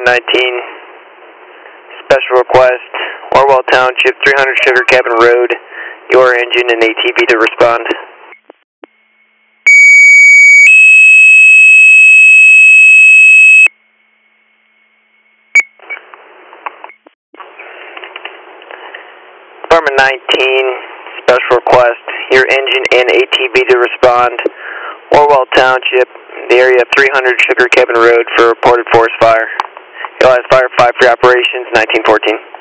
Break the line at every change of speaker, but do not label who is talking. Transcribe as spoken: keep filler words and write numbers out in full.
Department nineteen, special request, Orwell Township, three hundred Sugar Cabin Road, your engine and A T V to respond. Department nineteen, special request, your engine and A T V to respond, Orwell Township, the area of three hundred Sugar Cabin Road for reported forest fire. L S Fire five for operations, nineteen fourteen.